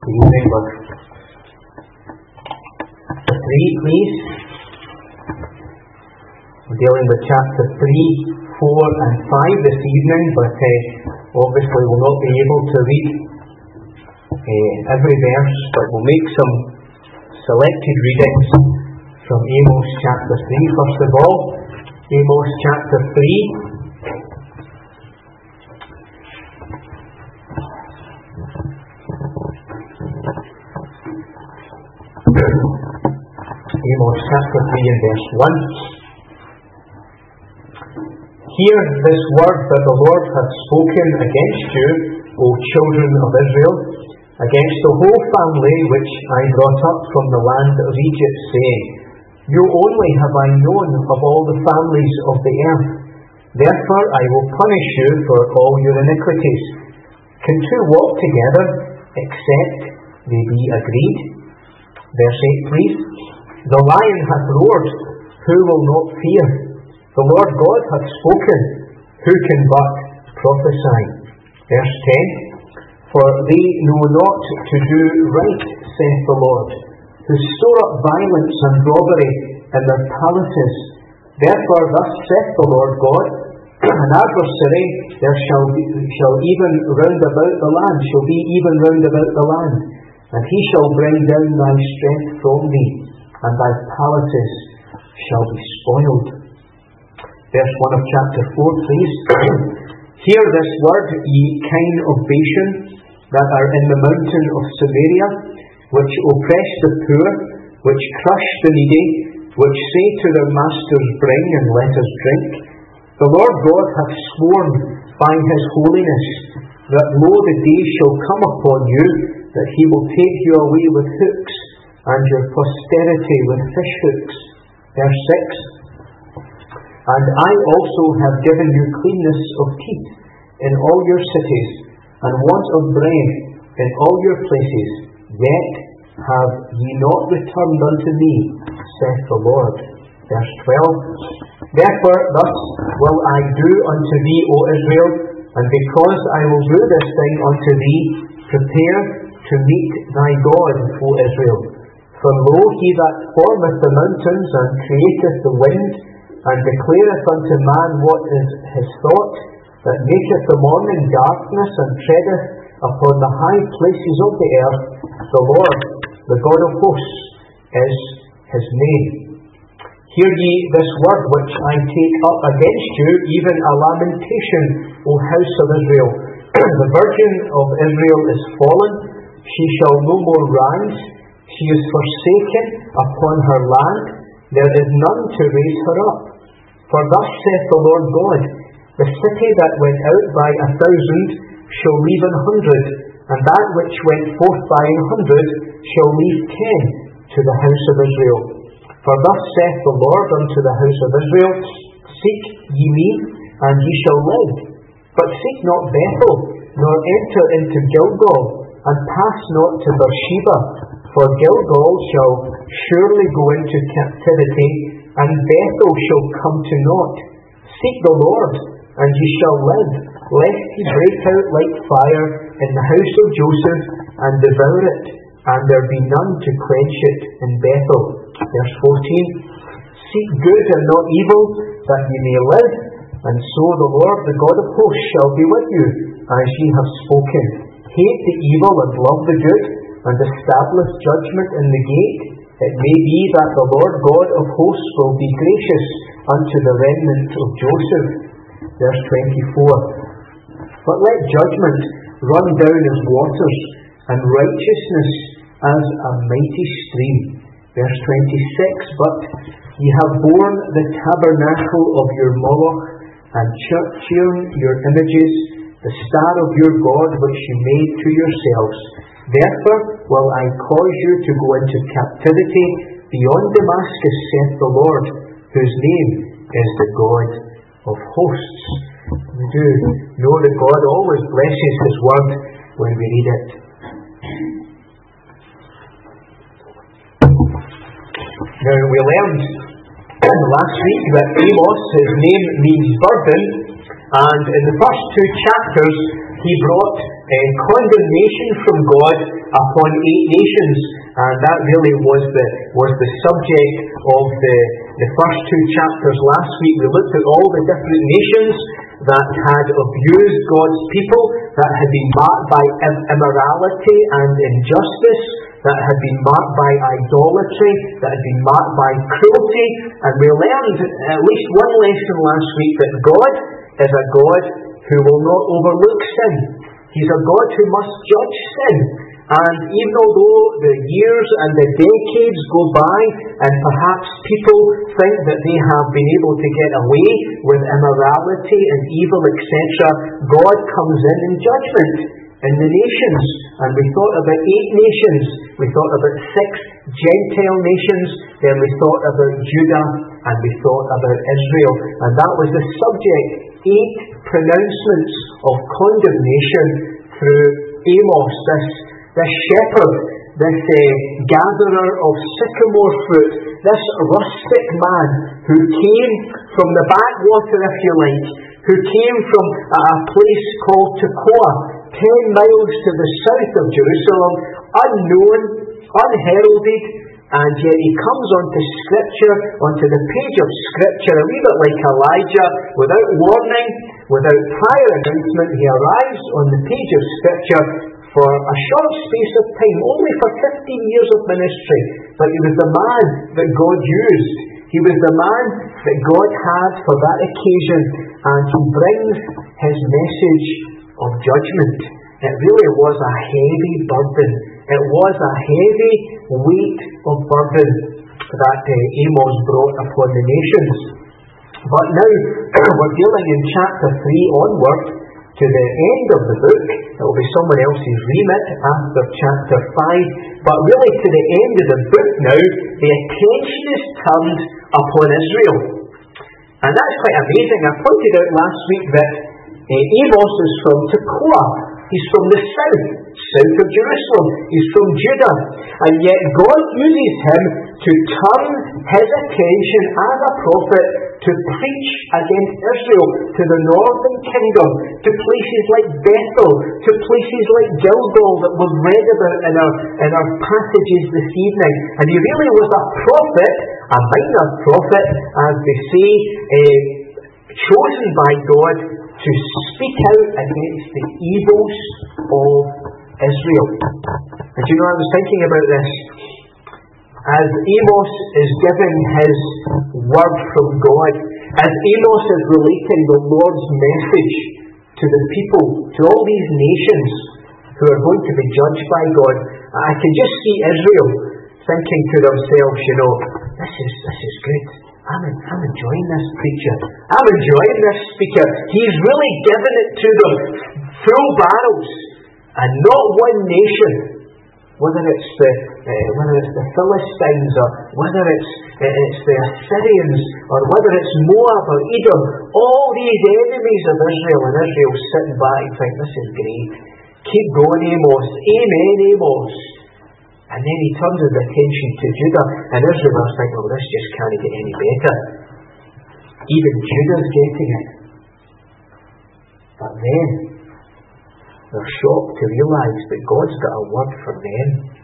the evening with 3, please. We're dealing with chapter 3, 4 and 5 this evening, but obviously we'll not be able to read every verse, but we'll make some selected readings from Amos chapter 3. First of all, Amos chapter 3. Amos chapter 3 and verse 1. Hear this word that the Lord hath spoken against you, O children of Israel, against the whole family which I brought up from the land of Egypt, saying, You only have I known of all the families of the earth. Therefore I will punish you for all your iniquities. Can two walk together, except they be agreed? Verse 8, please. The lion hath roared, who will not fear? The Lord God hath spoken, who can but prophesy? Verse 10. For they know not to do right, saith the Lord, who store up violence and robbery in their palaces. Therefore thus saith the Lord God, an adversary there shall be even round about the land, and he shall bring down thy strength from thee, and thy palaces shall be spoiled. Verse 1 of chapter 4, please. Hear this word, ye kine of Bashan, that are in the mountain of Samaria, which oppress the poor, which crush the needy, which say to their masters, Bring and let us drink. The Lord God hath sworn by his holiness, that lo, the day shall come upon you, that he will take you away with hooks, and your posterity with fish hooks. Verse 6. And I also have given you cleanness of teeth in all your cities, and want of bread in all your places, yet have ye not returned unto me, saith the Lord. Verse 12. Therefore thus will I do unto thee, O Israel, and because I will do this thing unto thee, prepare to meet thy God, O Israel. For lo, he that formeth the mountains, and createth the wind, and declareth unto man what is his thought, that maketh the morning darkness, and treadeth upon the high places of the earth, the Lord, the God of hosts, is his name. Hear ye this word which I take up against you, even a lamentation, O house of Israel. The virgin of Israel is fallen, she shall no more rise, she is forsaken upon her land, there is none to raise her up. For thus saith the Lord God, the city that went out by 1,000 shall leave 100, and that which went forth by 100 shall leave 10 to the house of Israel. For thus saith the Lord unto the house of Israel, Seek ye me, and ye shall live. But seek not Bethel, nor enter into Gilgal, and pass not to Beersheba, for Gilgal shall surely go into captivity, and Bethel shall come to naught. Seek the Lord, and ye shall live, lest he break out like fire in the house of Joseph, and devour it, and there be none to quench it in Bethel. Verse 14. Seek good and not evil, that ye may live, and so the Lord, the God of hosts, shall be with you, as ye have spoken. Hate the evil and love the good, and establish judgment in the gate. It may be that the Lord God of hosts will be gracious unto the remnant of Joseph. Verse 24. But let judgment run down as waters, and righteousness as a mighty stream. Verse 26. But ye have borne the tabernacle of your Moloch, and cheern your images, the star of your God which ye made to yourselves. Therefore will I cause you to go into captivity beyond Damascus, saith the Lord, whose name is the God of hosts. We do know that God always blesses his word when we read it. Now we learned last week that Amos, his name means burden, and in the first 2 chapters he brought condemnation from God upon 8 nations. And that really was the subject of the first 2 chapters last week. We looked at all the different nations that had abused God's people, that had been marked by immorality and injustice, that had been marked by idolatry, that had been marked by cruelty. And we learned at least one lesson last week, that God is a God who will not overlook sin. He's a God who must judge sin. And even although the years and the decades go by and perhaps people think that they have been able to get away with immorality and evil, etc., God comes in judgment in the nations. And we thought about 8 nations. We thought about 6 Gentile nations. Then we thought about Judah, and we thought about Israel. And that was the subject. 8 pronouncements of condemnation through Amos, this shepherd, this gatherer of sycamore fruit, this rustic man who came from the backwater, if you like, who came from a place called Tekoa, 10 miles to the south of Jerusalem, unknown, unheralded, and yet he comes onto Scripture, onto the page of Scripture, a wee bit like Elijah, without warning, without prior announcement. He arrives on the page of Scripture for a short space of time, only for 15 years of ministry, but he was the man that God used. He was the man that God had for that occasion, and he brings his message of judgment. It really was a heavy burden. It was a heavy weight of burden that Amos brought upon the nations. But now we're dealing in chapter 3 onward to the end of the book. It will be someone else's remit after chapter 5. But really to the end of the book now, the attention is turned upon Israel. And that's quite amazing. I pointed out last week that Amos is from Tekoa. He's from the south of Jerusalem. He's from Judah. And yet God uses him to turn his attention as a prophet to preach against Israel, to the northern kingdom, to places like Bethel, to places like Gilgal that we've read about in our passages this evening. And he really was a prophet, a minor prophet, as they say, chosen by God to speak out against the evils of Israel. And you know, I was thinking about this. As Amos is giving his word from God, as Amos is relating the Lord's message to the people, to all these nations who are going to be judged by God, I can just see Israel thinking to themselves, you know, this is good. I'm enjoying this preacher. I'm enjoying this speaker. He's really given it to them full barrels, and not one nation, whether it's the Philistines, or whether it's the Assyrians, or whether it's Moab or Edom, all these enemies of Israel, and Israel's sitting back and think, this is great. Keep going, Amos. Amen, Amos. And then he turns his attention to Judah, and Israel is thinking, well, this just can't get any better. Even Judah's getting it. But then they're shocked to realise that God's got a word for them.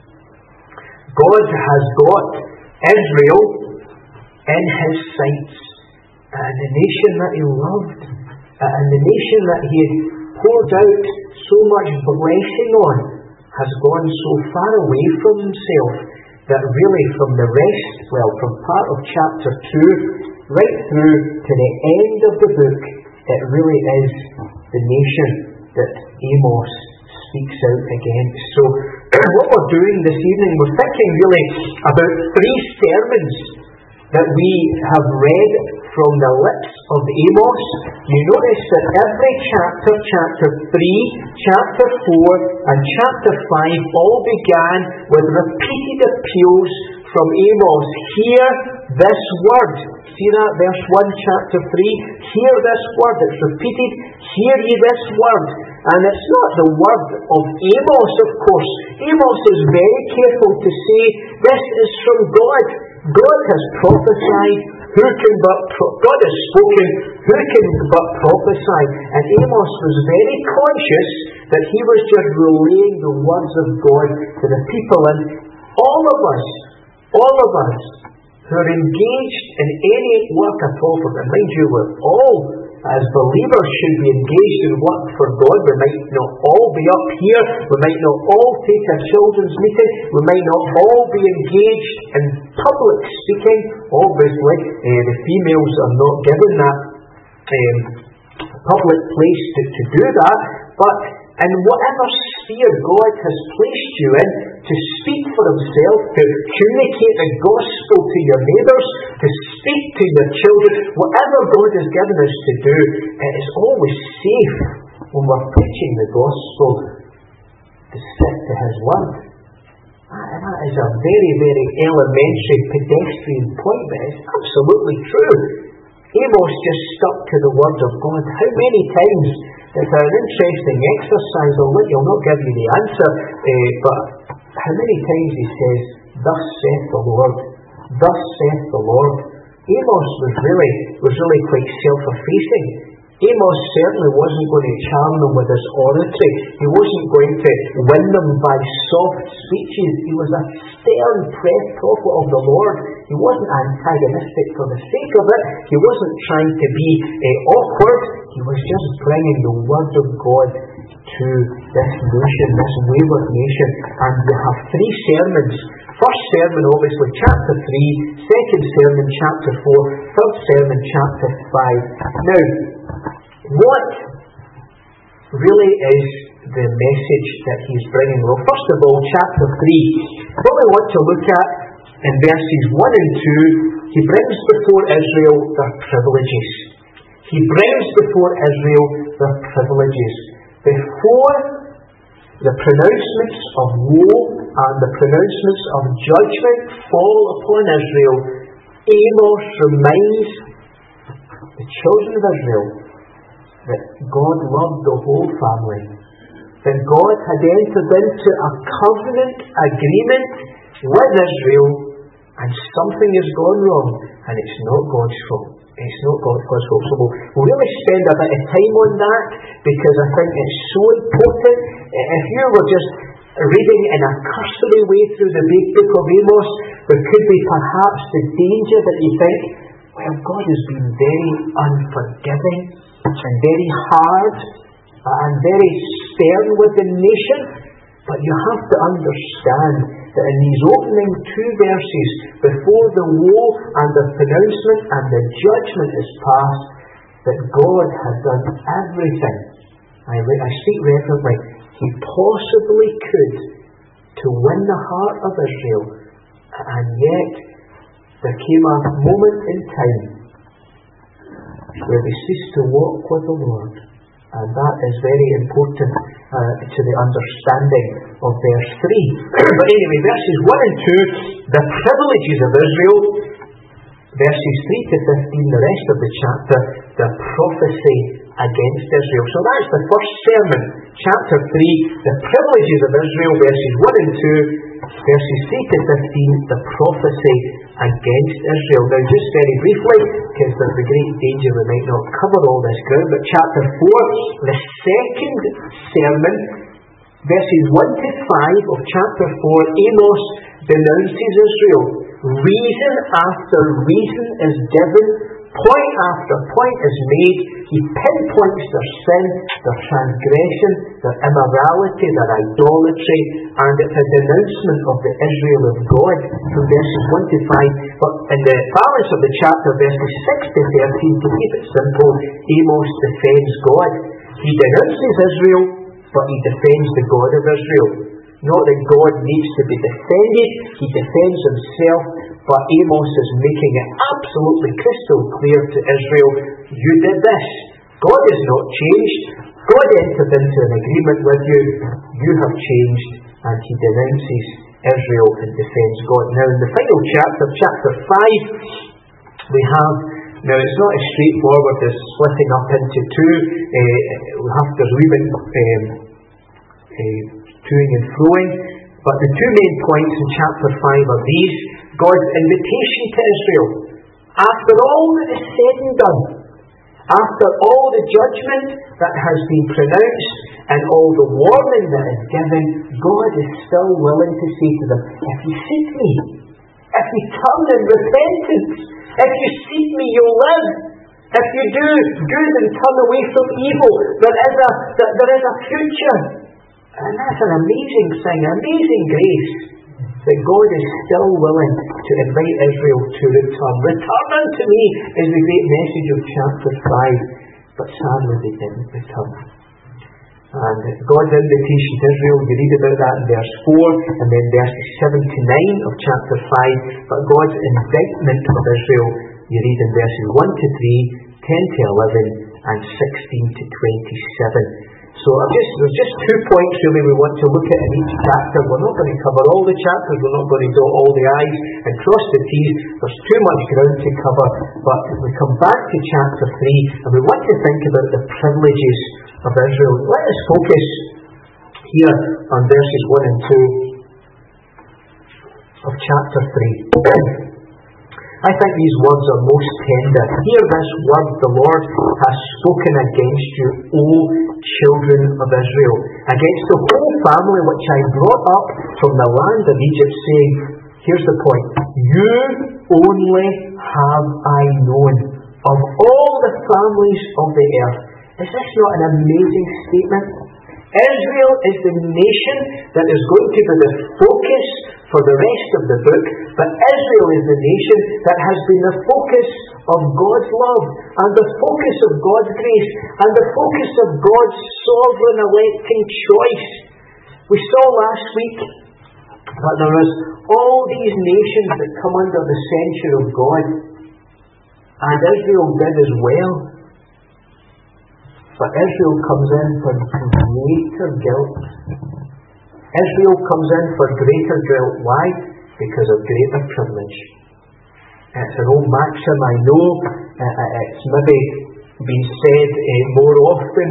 God has got Israel in his sights, and the nation that he loved, and the nation that he had poured out so much blessing on, has gone so far away from himself that really from the rest, from part of chapter 2 right through to the end of the book, it really is the nation that Amos speaks out against. So what we're doing this evening, we're thinking really about 3 sermons that we have read from the lips of Amos. You notice that every chapter 3, chapter 4 and chapter 5 all began with repeated appeals from Amos. Hear this word. See that? Verse 1, chapter 3. Hear this word. It's repeated. Hear ye this word. And it's not the word of Amos, of course. Amos is very careful to say, this is from God. God has prophesied God has spoken, who can but prophesy? And Amos was very conscious that he was just relaying the words of God to the people. And all of us who are engaged in any work at all, and mind you, we're all, as believers, should be engaged in work for God. We might not all be up here, we might not all take a children's meeting, we might not all be engaged in public speaking. Obviously, the females are not given that public place to do that, but in whatever sphere God has placed you in, to speak for Himself, to communicate the gospel to your neighbours, to speak to your children, whatever God has given us to do, it is always safe when we're preaching the gospel to stick to His word. And that is a very, very elementary pedestrian point, but it's absolutely true. Amos just stuck to the word of God. How many times? It's an interesting exercise. I'll not give you the answer, but how many times he says, "Thus saith the Lord, thus saith the Lord." Amos was really quite self-effacing. Amos certainly wasn't going to charm them with his oratory. He wasn't going to win them by soft speeches. He was a stern prophet of the Lord. He wasn't antagonistic for the sake of it. He wasn't trying to be awkward. He was just bringing the word of God to this nation, this wayward nation. And we have 3 sermons. First sermon, obviously, chapter 3. Second sermon, chapter 4. Third sermon, chapter 5. Now, what really is the message that he's bringing? Well, first of all, chapter 3. What we want to look at in verses 1 and 2, he brings before Israel their privileges. He brings before Israel their privileges. Before the pronouncements of woe and the pronouncements of judgment fall upon Israel, Amos reminds the children of Israel that God loved the whole family, that God had entered into a covenant agreement with Israel, and something has gone wrong, and it's not God's fault. It's not God's fault. So we'll really spend a bit of time on that, because I think it's so important. If you were just reading in a cursory way through the big book of Amos, there could be perhaps the danger that you think, well, God has been very unforgiving and very hard and very stern with the nation. But you have to understand that in these opening 2 verses, before the woe and the pronouncement and the judgment is passed, that God has done everything, I speak reverently, He possibly could to win the heart of Israel. And yet, there came a moment in time where they ceased to walk with the Lord. And that is very important to the understanding of verse 3. But anyway, verses 1 and 2, the privileges of Israel. Verses 3 to 15, the rest of the chapter, the prophecy against Israel. So that's the first sermon, chapter 3, the privileges of Israel, verses 1 and 2, verses 3 to 15, the prophecy against Israel. Now, just very briefly, because there's a great danger we might not cover all this ground, but chapter 4, the second sermon, verses 1 to 5 of chapter 4, Amos denounces Israel. Reason after reason is given, point after point is made. He pinpoints their sin, their transgression, their immorality, their idolatry, and it's a denouncement of the Israel of God from verses 1 to 5. But in the balance of the chapter, verses 6 to 13, to keep it simple, Amos defends God. He denounces Israel, but he defends the God of Israel. Not that God needs to be defended, he defends himself, but Amos is making it absolutely crystal clear to Israel, you did this. God has not changed. God entered into an agreement with you. You have changed. And he denounces Israel and defends God. Now in the final chapter, chapter 5, we have, now it's not as straightforward as splitting up into 2. There's a wee bit toing and froing. But the 2 main points in chapter 5 are these: God's invitation to Israel After all that is said and done, after all the judgment that has been pronounced and all the warning that is given, God is still willing to say to them, if you seek me, if you turn in repentance, if you seek me, you'll live. If you do good and turn away from evil, there is a future. And that's an amazing thing, amazing grace, that God is still willing to invite Israel to return. Return unto me is the great message of chapter 5. But sadly they didn't return. And God's invitation to Israel, you read about that in verse 4 and then verses 7 to 9 of chapter 5. But God's indictment of Israel, you read in verses 1 to 3, 10 to 11 and 16 to 27. So there's just 2 points really we want to look at in each chapter. We're not going to cover all the chapters, we're not going to dot all the I's and cross the T's. There's too much ground to cover. But we come back to chapter 3 and we want to think about the privileges of Israel. Let us focus here on verses 1 and 2 of chapter 3. I think these words are most tender. Hear this word the Lord has spoken against you, O children of Israel, against the whole family which I brought up from the land of Egypt, saying, here's the point, you only have I known of all the families of the earth. Is this not an amazing statement? Israel is the nation that is going to be the focus for the rest of the book, but Israel is the nation that has been the focus of God's love and the focus of God's grace and the focus of God's sovereign electing choice. We saw last week that there is all these nations that come under the censure of God, and Israel did as well. But Israel comes in for greater guilt. Israel comes in for greater guilt. Why? Because of greater privilege. It's an old maxim, I know. It's maybe been said more often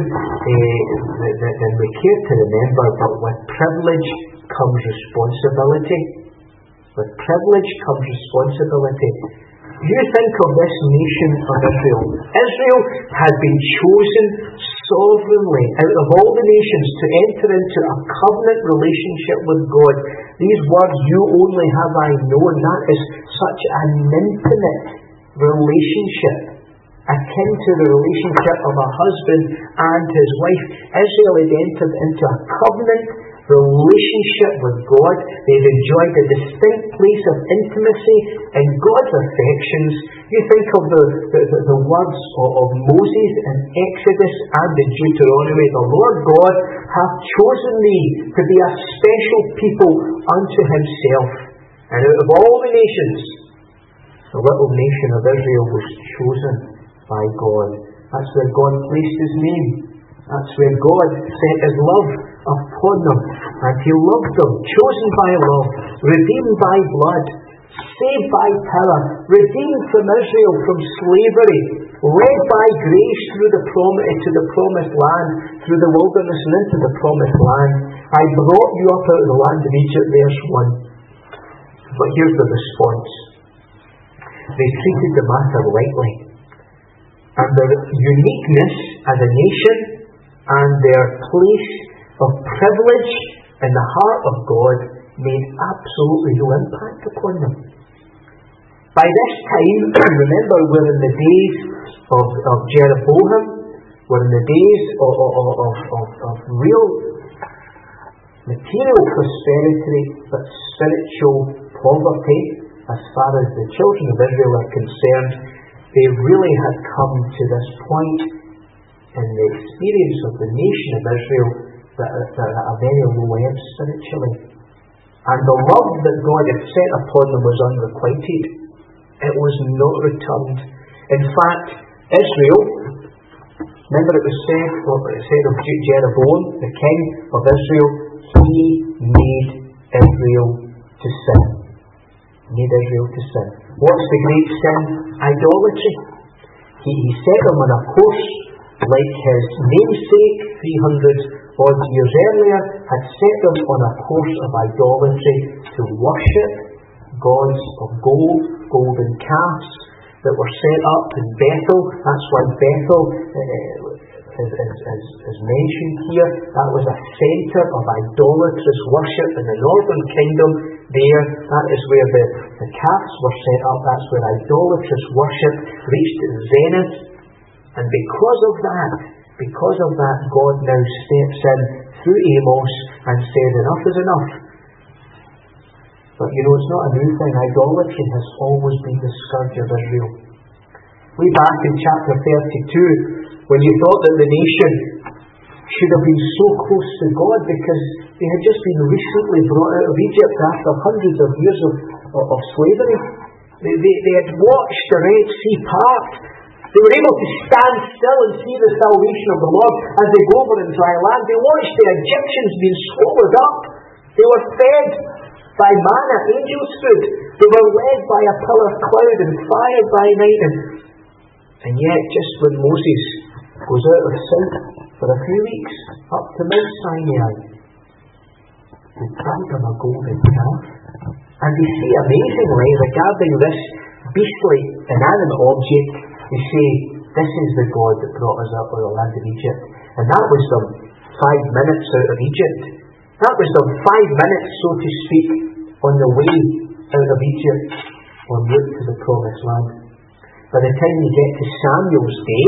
than we care to remember, but with privilege comes responsibility. With privilege comes responsibility. You think of this nation of Israel. Israel had been chosen sovereignly out of all the nations to enter into a covenant relationship with God. These words, you only have I known, that is such an intimate relationship, akin to the relationship of a husband and his wife. Israel had entered into a covenant relationship with God. They've enjoyed a distinct place of intimacy in God's affections. You think of the words of Moses in Exodus and in Deuteronomy. The Lord God hath chosen me to be a special people unto himself. And out of all the nations, the little nation of Israel was chosen by God. That's where God placed his name. That's where God set his love upon them. And he loved them, chosen by love, redeemed by blood, saved by power, redeemed from Israel from slavery, led by grace through to the promised land, through the wilderness and into the promised land. I brought you up out of the land of Egypt, verse 1. But here's the response. They treated the matter lightly. And their uniqueness as a nation and their place of privilege in the heart of God made absolutely no impact upon them. By this time, remember, we're in the days of Jeroboam, we're in the days of real material prosperity, but spiritual poverty. As far as the children of Israel are concerned, they really had come to this point in the experience of the nation of Israel that are at a very low end spiritually. And the love that God had set upon them was unrequited. It was not returned. In fact, Israel, remember it was said of Jeroboam, the king of Israel, he made Israel to sin. Made Israel to sin. What's the great sin? Idolatry. He set them on a course like his namesake 300 odd years earlier had set them on a course of idolatry to worship gods of gold, golden calves, that were set up in Bethel. That's why Bethel is mentioned here. That was a centre of idolatrous worship in the northern kingdom there. That is where the calves were set up. That's where idolatrous worship reached its zenith. And because of that, God now steps in through Amos and says, enough is enough. But it's not a new thing. Idolatry has always been the scourge of Israel. Way back in chapter 32, when you thought that the nation should have been so close to God because they had just been recently brought out of Egypt after hundreds of years of slavery. They had watched the Red Sea part. They were able to stand still and see the salvation of the Lord as they go over in dry land. They watched the Egyptians being swallowed up. They were fed by manna, angels' food. They were led by a pillar of cloud and fire by night. And yet, just when Moses goes out of sight for a few weeks up to Mount Sinai, they plant him a golden calf. And they see amazingly, regarding this beastly, inanimate object, they say, this is the God that brought us up out of the land of Egypt. And that was them 5 minutes out of Egypt. That was them 5 minutes, so to speak, on the way out of Egypt, en route to the promised land. By the time you get to Samuel's day,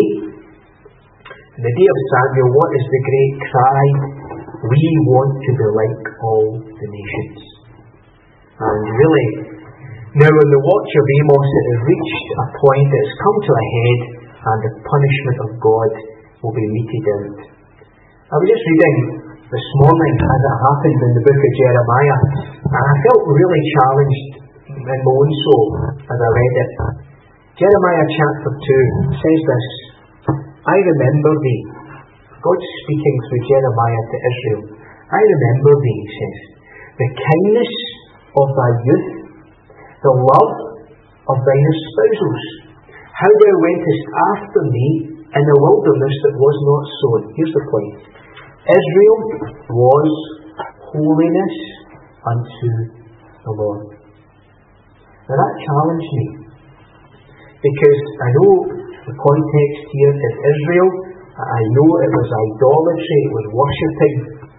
in the day of Samuel, what is the great cry? We want to be like all the nations. And really, now in the watch of Amos, it has reached a point that has come to a head, and the punishment of God will be meted out. I was just reading this morning as it happened in the book of Jeremiah, and I felt really challenged in my own soul as I read it. Jeremiah chapter 2 says this, I remember thee. God's speaking through Jeremiah to Israel. I remember thee, he says, the kindness of thy youth, the love of thine espousals, how thou wentest after me in the wilderness that was not sown. Here's the point. Israel was holiness unto the Lord. Now that challenged me, because I know the context here is Israel. I know it was idolatry, it was worshipping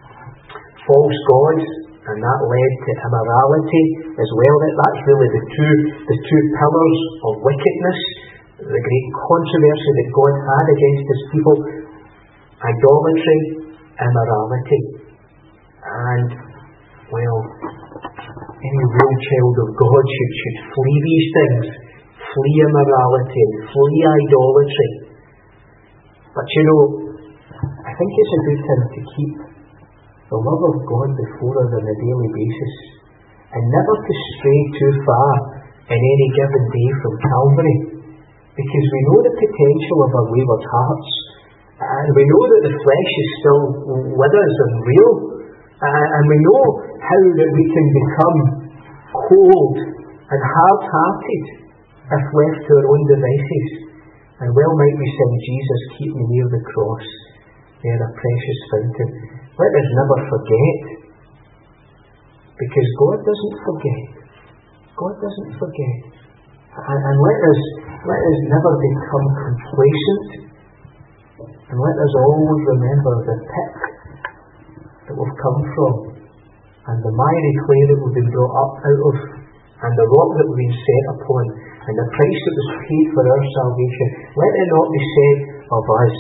false gods, and that led to immorality as well. That's really the two pillars of wickedness, the great controversy that God had against his people: idolatry, immorality. And, well, any real child of God should flee these things, flee immorality, flee idolatry. But I think it's a good thing to keep the love of God before us on a daily basis, and never to stray too far in any given day from Calvary, because we know the potential of our wayward hearts, and we know that the flesh is still with us and real, and we know how that we can become cold and hard-hearted if left to our own devices. And well might we sing, Jesus, keep me near the cross, near a precious fountain. Let us never forget, because God doesn't forget. God doesn't forget. And let us never become complacent, and let us always remember the pit that we've come from, and the miry clay that we've been brought up out of, and the rock that we've been set upon, and the price that was paid for our salvation. Let it not be said of us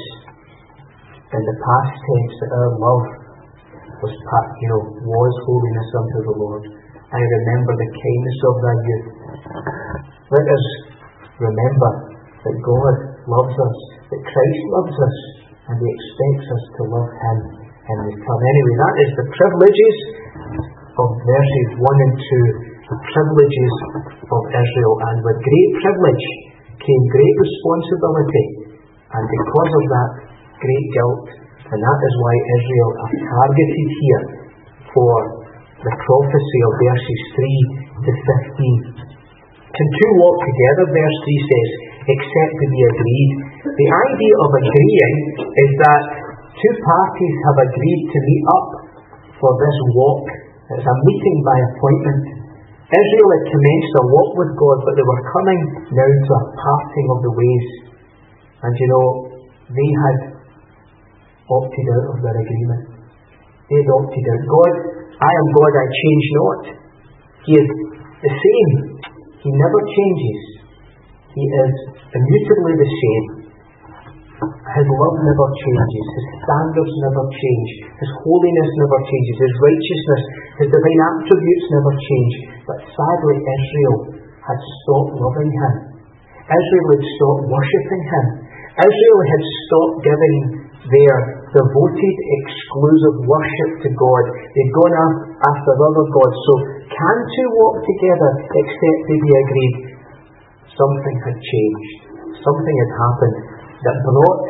in the past tense that our love was holiness unto the Lord. I remember the kindness of thy youth. Let us remember that God loves us, that Christ loves us, and he expects us to love him in return. Anyway, that is the privileges of verses 1 and 2. The privileges of Israel, and with great privilege came great responsibility, and because of that, great guilt. And that is why Israel are targeted here for the prophecy of verses 3 to 15. Can two walk together, verse 3 says, except to be agreed? The idea of agreeing is that two parties have agreed to meet up for this walk. It's a meeting by appointment. Israel had commenced a walk with God, but they were coming now to a parting of the ways. And they had opted out of their agreement. They had opted out. God, I am God, I change not. He is the same. He never changes. He is immutably the same. His love never changes. His standards never change. His holiness never changes. His righteousness, His divine attributes never change. But sadly, Israel had stopped loving Him. Israel had stopped worshipping Him. Israel had stopped giving their devoted, exclusive worship to God. They'd gone after other gods. So, can two walk together except they be agreed? Something had changed. Something had happened that brought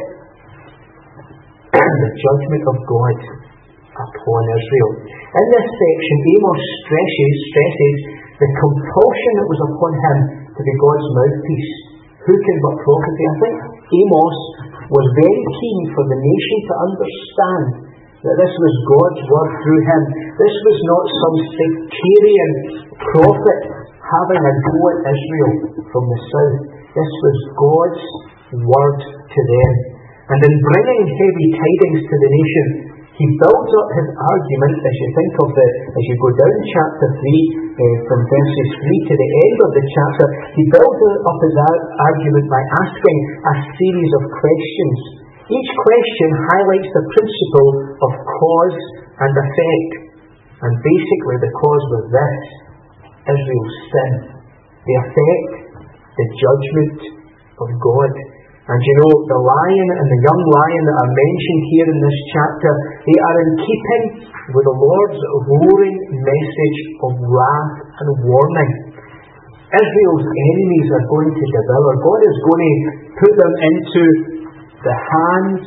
the judgment of God upon Israel. In this section, Amos stresses the compulsion that was upon him to be God's mouthpiece. Who can but prophesy? I think Amos was very keen for the nation to understand that this was God's word through him. This was not some sectarian prophet having a go at Israel from the south. This was God's word to them. And in bringing heavy tidings to the nation, he builds up his argument, as you go down chapter 3, from verses 3 to the end of the chapter, he builds up his argument by asking a series of questions. Each question highlights the principle of cause and effect. And basically the cause was this: Israel's sin. The effect, the judgment of God. And the lion and the young lion that are mentioned here in this chapter, they are in keeping with the Lord's roaring message of wrath and warning. Israel's enemies are going to devour. God is going to put them into the hands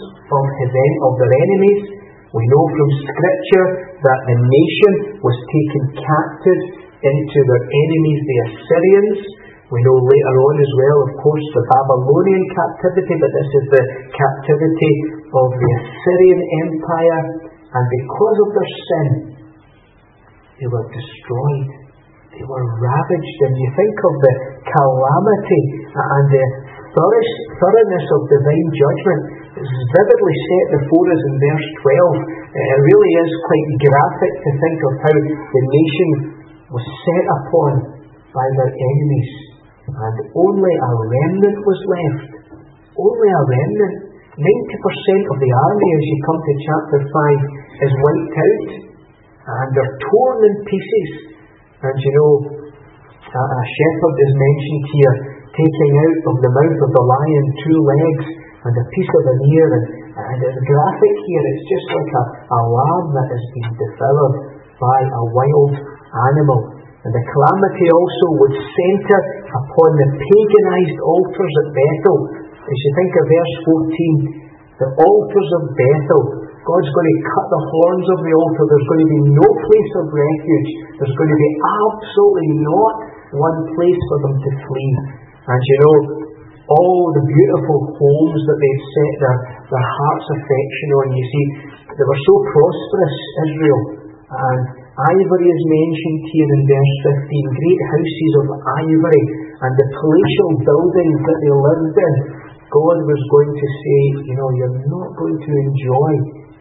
of their enemies. We know from Scripture that the nation was taken captive into their enemies, the Assyrians. We know later on as well, of course, the Babylonian captivity, but this is the captivity of the Assyrian Empire. And because of their sin, they were destroyed. They were ravaged. And you think of the calamity and the thoroughness of divine judgment. It's vividly set before us in verse 12. It really is quite graphic to think of how the nation was set upon by their enemies. And only a remnant was left. Only a remnant. 90% of the army, as you come to chapter 5, is wiped out. And they're torn in pieces. And a shepherd is mentioned here, taking out of the mouth of the lion 2 legs and a piece of an ear. And it's graphic here. It's just like a lamb that has been devoured by a wild animal. And the calamity also would centre upon the paganized altars at Bethel. As you think of verse 14, the altars of Bethel, God's going to cut the horns of the altar. There's going to be no place of refuge. There's going to be absolutely not one place for them to flee. And all the beautiful homes that they'd set their heart's affection on. You see, they were so prosperous, Israel. And ivory is mentioned here in verse 15. Great houses of ivory and the palatial buildings that they lived in. God was going to say, you're not going to enjoy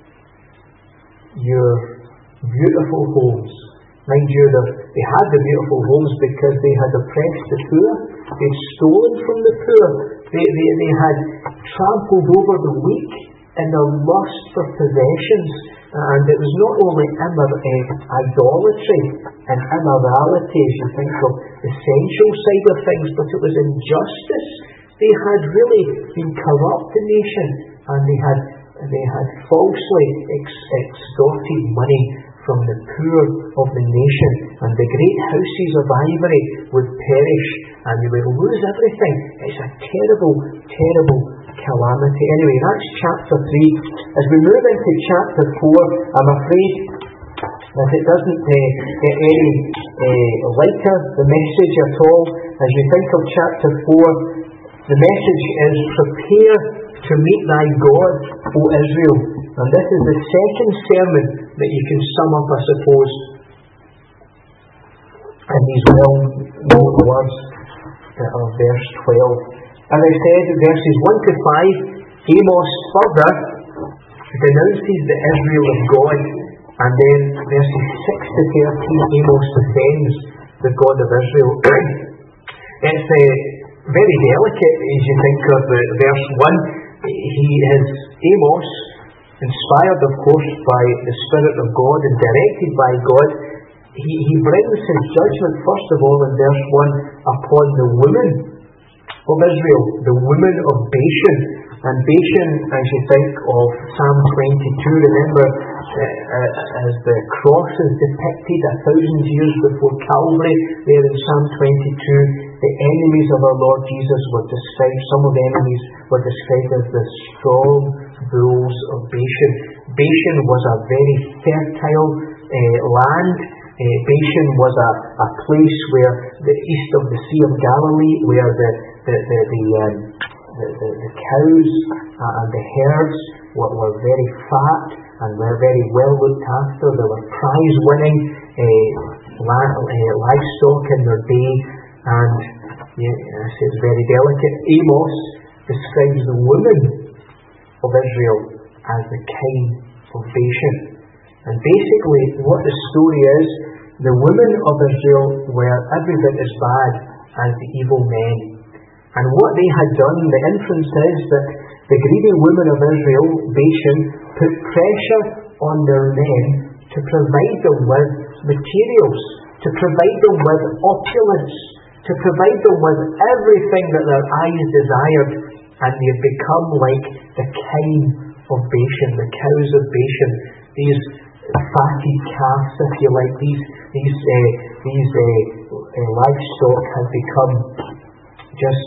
your beautiful homes. Mind you, they had the beautiful homes because they had oppressed the poor. They'd stolen from the poor. They had trampled over the weak in their lust for possessions. And it was not only idolatry and immorality, as you think of the sensual side of things, but it was injustice. They had really been corrupt, the nation, and they had falsely extorted money from the poor of the nation, and the great houses of ivory would perish, and they would lose everything. It's a terrible, terrible calamity. Anyway, that's chapter 3. As we move into chapter 4, I'm afraid that it doesn't get any lighter, the message at all. As you think of chapter 4, the message is, prepare to meet thy God, O Israel. And this is the second sermon that you can sum up, I suppose. and these well-known words of verse 12. As I said, verses 1 to 5, Amos further denounces the Israel of God, and then verses 6 to 13, Amos defends the God of Israel. It's very delicate as you think of verse 1. Amos, inspired of course by the Spirit of God and directed by God, he brings his judgment first of all in verse 1 upon the women of Israel, the women of Bashan. And Bashan, as you think of Psalm 22, remember as the cross is depicted 1,000 years before Calvary, there in Psalm 22, the enemies of our Lord Jesus were described, some of the enemies were described as the strong bulls of Bashan. Bashan was a very fertile land. Bashan was a place where the east of the Sea of Galilee, where the cows and the herds were very fat and were very well looked after. They were prize-winning livestock in their day, and it's very delicate. Amos describes the women of Israel as the kine of Bashan. And basically what the story is, the women of Israel were every bit as bad as the evil men. And what they had done, the inference is that the greedy women of Israel, Bashan, put pressure on their men to provide them with materials, to provide them with opulence, to provide them with everything that their eyes desired, and they had become like the kine of Bashan, the cows of Bashan, these fatted calves, if you like, these livestock had become just,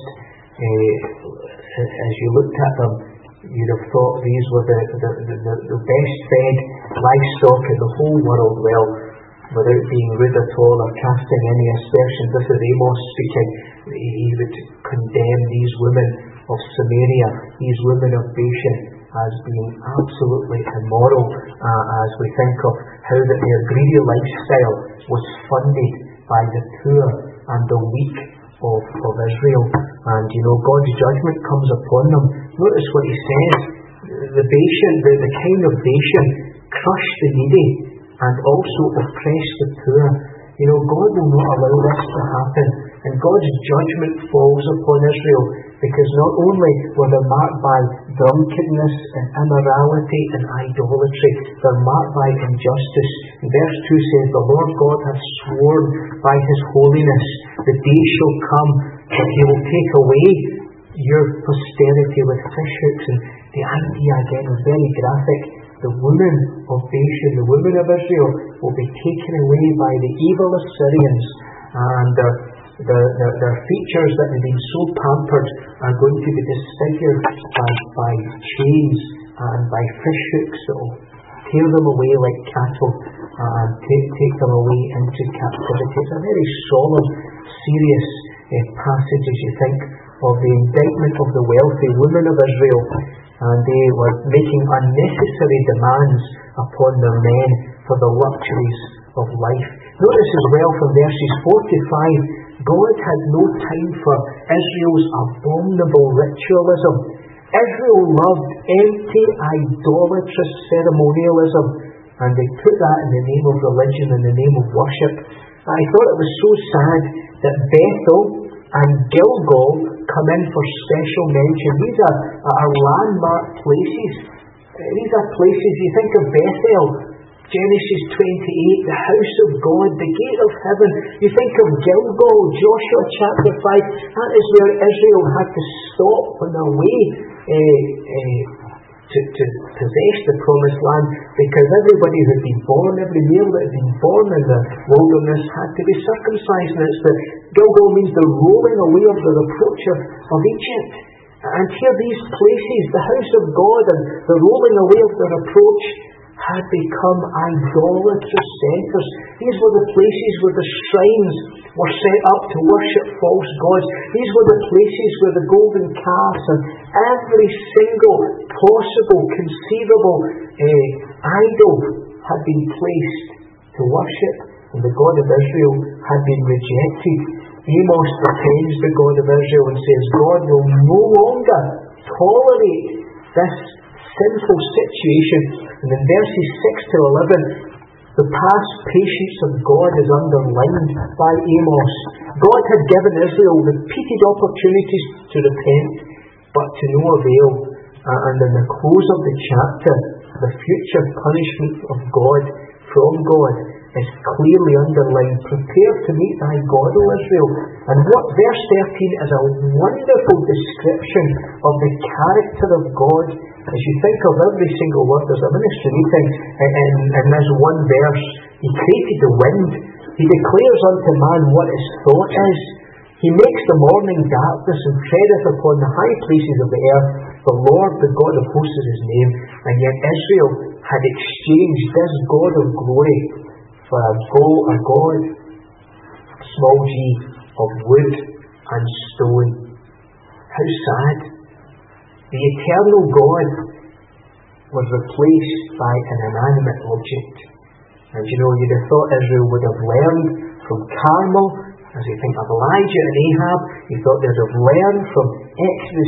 as you looked at them, you'd have thought these were the best fed livestock in the whole world. Well, without being rude at all or casting any aspersions, this is Amos speaking. He would condemn these women of Samaria, these women of Bashan, as being absolutely immoral, as we think of how that their greedy lifestyle was funded by the poor and the weak of Israel. And God's judgment comes upon them. Notice what he says. The kine of Bashan crushed the needy and also oppressed the poor. God will not allow this to happen. And God's judgment falls upon Israel, because not only were they marked by drunkenness and immorality and idolatry, they're marked by injustice. And verse 2 says, "The Lord God hath sworn by his holiness, the day shall come that he will take away your posterity with fish hooks." And the idea again is very graphic. The women of Bashan, the women of Israel, will be taken away by the evil Assyrians, and their features that have been so pampered are going to be disfigured by chains and by fish hooks that will tear them away like cattle and take them away into captivity. It's a very solemn, serious passage as you think of the indictment of the wealthy women of Israel, and they were making unnecessary demands upon their men for the luxuries of life. Notice as well from verses 4 to 5, God had no time for Israel's abominable ritualism. Israel loved empty, idolatrous ceremonialism, and they put that in the name of religion, in the name of worship. I thought it was so sad that Bethel and Gilgal come in for special mention. These are landmark places. These are places, you think of Bethel, Genesis 28, the house of God, the gate of heaven. You think of Gilgal, Joshua chapter 5, that is where Israel had to stop on their way to possess the promised land, because everybody who had been born, every male that had been born in the wilderness had to be circumcised. And Gilgal means the rolling away of the reproach of Egypt. And here these places, the house of God and the rolling away of the reproach, had become idolatrous centres. These were the places where the shrines were set up to worship false gods. These were the places where the golden calves and every single possible, conceivable idol had been placed to worship. and the God of Israel had been rejected. Amos defends the God of Israel and says God will no longer tolerate this sinful situation. And in verses 6 to 11, the past patience of God is underlined by Amos. God had given Israel repeated opportunities to repent, but to no avail. And in the close of the chapter, the future punishment of God, from God, is clearly underlined. Prepare to meet thy God, O Israel. And what verse 13 is a wonderful description of the character of God. As you think of every single word, there's a ministry meeting in this one verse. He created the wind. He declares unto man what his thought is. He makes the morning darkness and treadeth upon the high places of the earth. The Lord, the God of hosts, is his name. And yet Israel had exchanged this God of glory for a God, small g, of wood and stone. How sad. The eternal God was replaced by an inanimate object. And you'd have thought Israel would have learned from Carmel, as you think of Elijah and Ahab. You thought they'd have learned from Exodus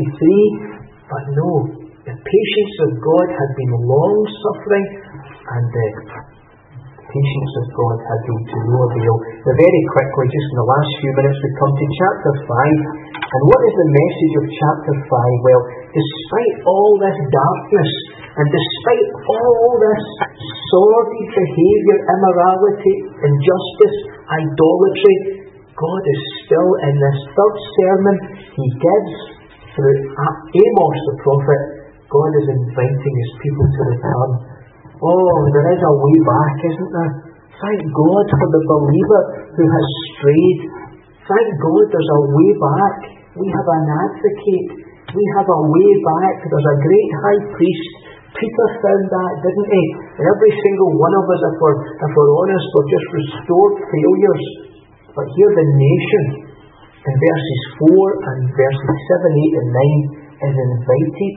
33. But no, the patience of God had been long-suffering, and the patience of God had been to no avail. Now very quickly, just in the last few minutes, we come to chapter 5. And what is the message of chapter 5? Well, despite all this darkness, and despite all this sordid behaviour, immorality, injustice, idolatry, God is still in this third sermon he gives through Amos the prophet. God is inviting his people to return. Oh, there is a way back, isn't there? Thank God for the believer who has strayed. Thank God there's a way back. We have an advocate. We have a way back. There's a great high priest. Peter found that, didn't he? Every single one of us, if we're honest, we're just restored failures. But here the nation, in verses 4 and verses 7, 8 and 9, is invited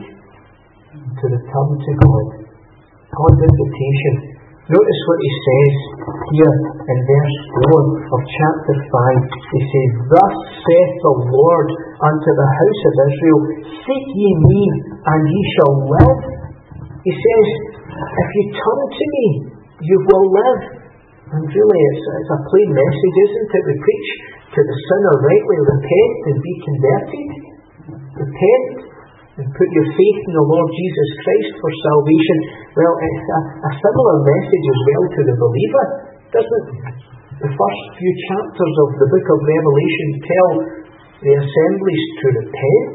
to return to God. God's invitation. Notice what he says here in verse 4 of chapter 5. He says, Thus saith the Lord unto the house of Israel, Seek ye me, and ye shall live. He says, if you turn to me, you will live. And really, it's a plain message, isn't it? We preach to the sinner rightly, repent and be converted. Repent and put your faith in the Lord Jesus Christ for salvation. Well, it's a similar message as well to the believer, doesn't it? The first few chapters of the book of Revelation tell the assemblies to repent.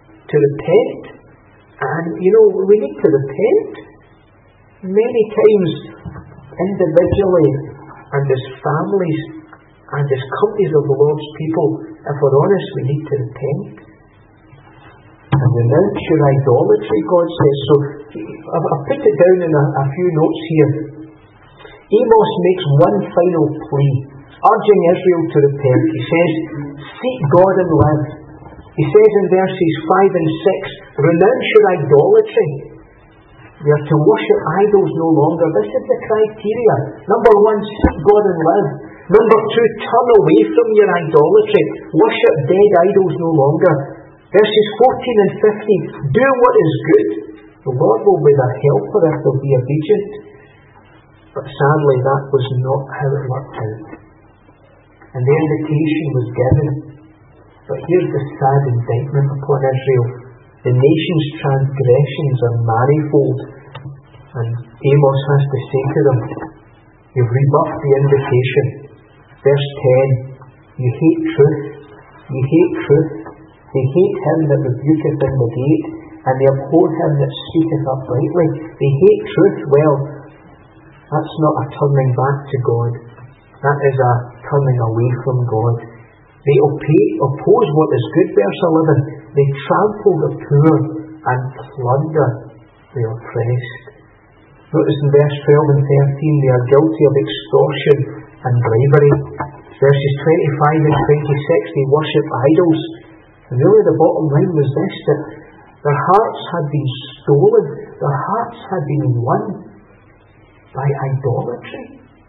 And, we need to repent. Many times, individually, and as families, and as companies of the Lord's people, if we're honest, we need to repent. And renounce your idolatry, God says. So, I've put it down in a few notes here. Amos makes one final plea, urging Israel to repent. He says, Seek God and live. He says in verses 5 and 6, Renounce your idolatry. We are to worship idols no longer. This is the criteria. Number 1, seek God and live. Number 2, turn away from your idolatry. Worship dead idols no longer. Verses 14 and 15, do what is good. The Lord will be their helper if they'll be obedient. But sadly, that was not how it worked out. And the invitation was given. But here's the sad indictment upon Israel. The nation's transgressions are manifold. And Amos has to say to them, you've rebuffed the invitation. Verse 10, you hate truth. You hate truth. They hate him that rebuketh in the gate, and they abhor him that speaketh uprightly. They hate truth. Well, that's not a turning back to God. That is a turning away from God. They oppose what is good, verse 11. They trample the poor and plunder the oppressed. Notice in verse 12 and 13, they are guilty of extortion and bribery. Verses 25 and 26, they worship idols. And really the bottom line was this, that their hearts had been stolen, their hearts had been won by idolatry.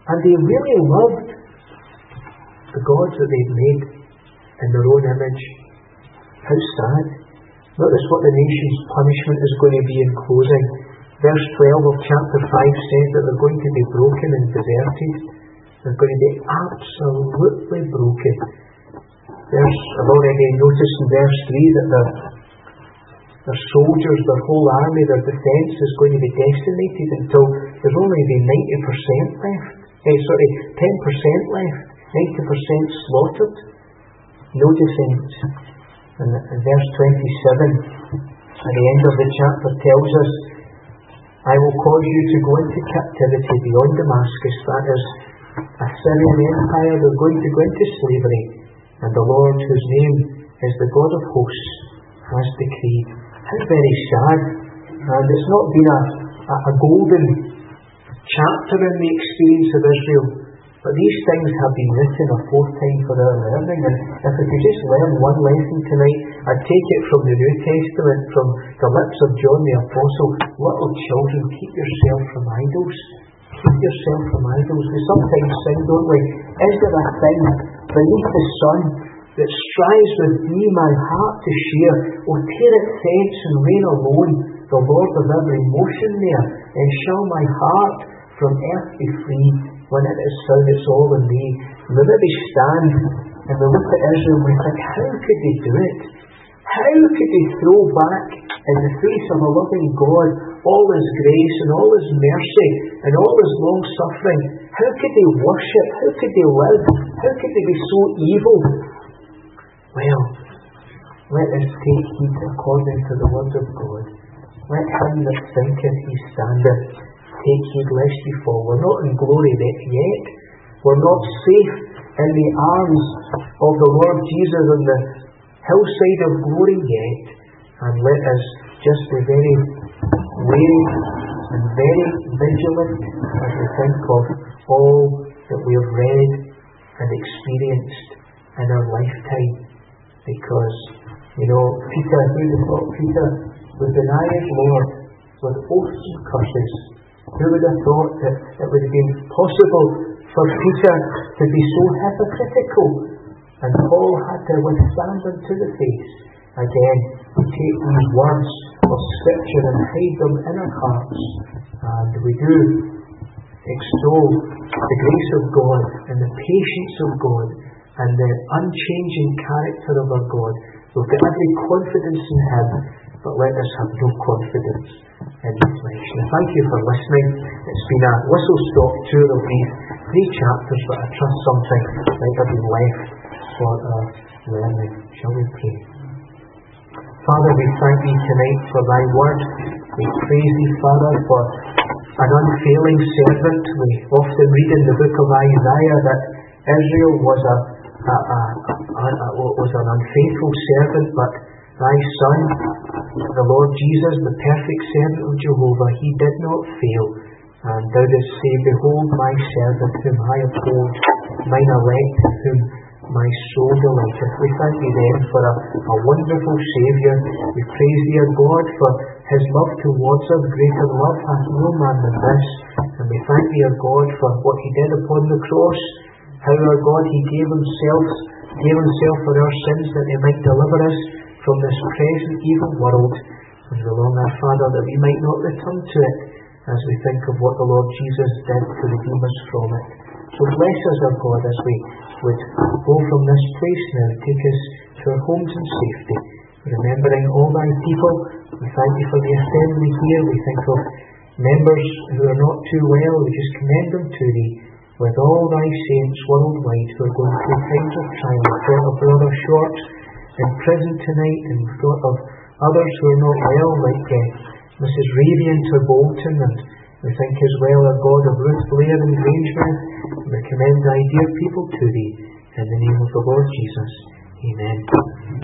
And they really loved the gods that they'd made in their own image. How sad. Notice what the nation's punishment is going to be in closing. Verse 12 of chapter 5 says that they're going to be broken and deserted. They're going to be absolutely broken. I've already noticed in verse 3 that their soldiers, their whole army, their defence is going to be decimated until there's only be 90% left. 10% left. 90% slaughtered. No defence. And verse 27 at the end of the chapter tells us, I will cause you to go into captivity beyond Damascus. That is Assyrian Empire. They're going to go into slavery. And the Lord, whose name is the God of hosts, has decreed. How very sad. And it's not been a golden chapter in the experience of Israel. But these things have been written aforetime for our learning. And if we could just learn one lesson tonight, I'd take it from the New Testament, from the lips of John the Apostle. Little children, keep yourself from idols. Keep yourself from idols. We sometimes sing, don't we? Is there a thing beneath the sun that strives with me my heart to share? O tear it thence and reign alone, the Lord of every motion there. And shall my heart from earth be free? When it is found it's all in thee. And we maybe stand and we look at Israel and we think, how could they do it? How could they throw back in the face of a loving God all His grace and all His mercy and all His long suffering? How could they worship? How could they live? How could they be so evil? Well, let us take heed according to the word of God. Let him that thinketh he standeth take heed lest ye fall. We're not in glory yet. We're not safe in the arms of the Lord Jesus on the hillside of glory yet. And let us just be very wary and very vigilant as we think of all that we have read and experienced in our lifetime. Because, Peter, who would have thought Peter would deny his Lord with oaths and curses? Who would have thought that it would have been possible for Peter to be so hypocritical? And Paul had to withstand him to the face. Again, we take these words of Scripture and hide them in our hearts. And we do extol the grace of God and the patience of God and the unchanging character of our God. We've got every confidence in Him, but let us have no confidence in the flesh. And thank you for listening. It's been a whistle-stop tour of these 3 chapters, but I trust something might have been left for our learning. Shall we pray? Father, we thank Thee tonight for Thy word. We praise Thee, Father, for an unfailing servant. We often read in the book of Isaiah that Israel was an unfaithful servant, but Thy Son, the Lord Jesus, the perfect servant of Jehovah, He did not fail. And Thou didst say, behold my servant whom I uphold, mine elect, whom my soul delighteth. We thank Thee then for a wonderful Saviour. We praise Thee, our God, for His love towards us. Greater love hath no man than this. And we thank Thee, our God, for what He did upon the cross. How, our God, He gave Himself for our sins, that He might deliver us from this present evil world. And we long, our Father, that we might not return to it as we think of what the Lord Jesus did to redeem us from it. So bless us, our God, as we would go from this place now. Take us to our homes in safety. Remembering all Thy people, we thank Thee for the assembly here. We think of members who are not too well. We just commend them to Thee. With all Thy saints worldwide who are going through times of trial. We've thought of Brother Short in prison tonight, and we've thought of others who are not well, like Mrs. Ravian to Bolton, and we think as well, our God, of Ruth Blair and Grangemouth. And we commend Thy dear people to Thee in the name of the Lord Jesus. Amen.